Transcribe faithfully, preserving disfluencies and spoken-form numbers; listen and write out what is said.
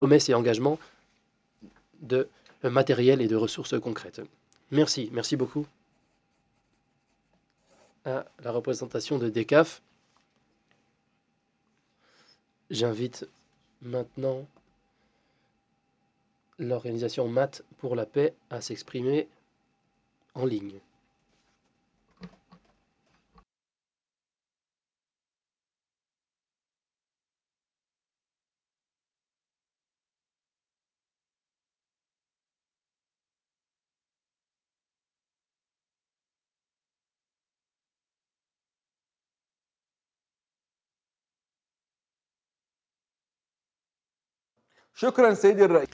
promesses et engagements de matériel et de ressources concrètes. Merci, merci beaucoup à la représentation de DECAF. J'invite maintenant l'organisation Maths pour la paix à s'exprimer en ligne. شكرا سيدي الرئيس.